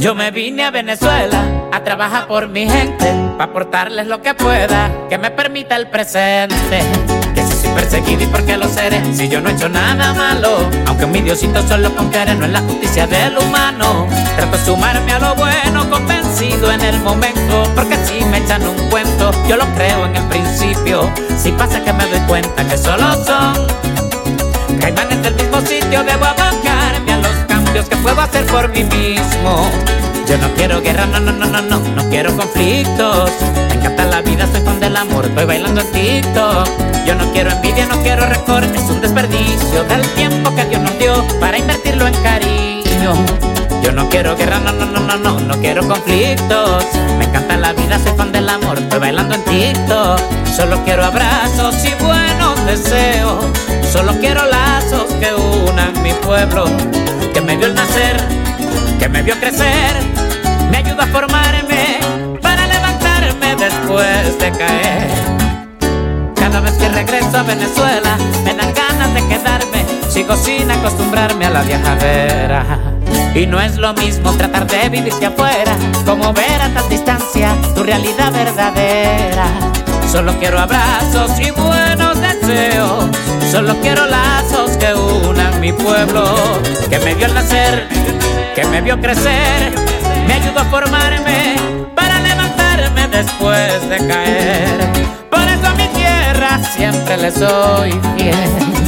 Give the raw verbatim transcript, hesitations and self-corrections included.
Yo me vine a Venezuela a trabajar por mi gente, pa' aportarles lo que pueda, que me permita el presente. Que si soy perseguido y por qué lo seré, si yo no he hecho nada malo. Aunque mi Diosito solo con querer, no es la justicia del humano. Trato de sumarme a lo bueno, convencido en el momento, porque si me echan un cuento, yo lo creo en el principio. Si pasa que me doy cuenta que solo son caimanes del mismo sitio, debo abocarme a los cambios que puedo hacer por mí mismo. Yo no quiero guerra, no, no, no, no, no, no quiero conflictos. Me encanta la vida, soy fan del amor, estoy bailando en TikTok. Yo no quiero envidia, no quiero rencor, es un desperdicio del tiempo que Dios nos dio para invertirlo en cariño. Yo no quiero guerra, no, no, no, no, no, no quiero conflictos. Me encanta la vida, soy fan del amor, estoy bailando en TikTok. Solo quiero abrazos y buenos deseos. Solo quiero lazos que unan mi pueblo, que me vio el nacer, que me vio crecer, me ayuda a formarme para levantarme después de caer. Cada vez que regreso a Venezuela me dan ganas de quedarme, sigo sin acostumbrarme a la viajadera. Y no es lo mismo tratar de vivir de afuera, como ver a tal distancia tu realidad verdadera. Solo quiero abrazos y buenos deseos, solo quiero lazos que unan mi pueblo, que me vio el nacer, que me vio crecer, me ayudó a formarme para levantarme después de caer. Por eso a mi tierra siempre le soy fiel.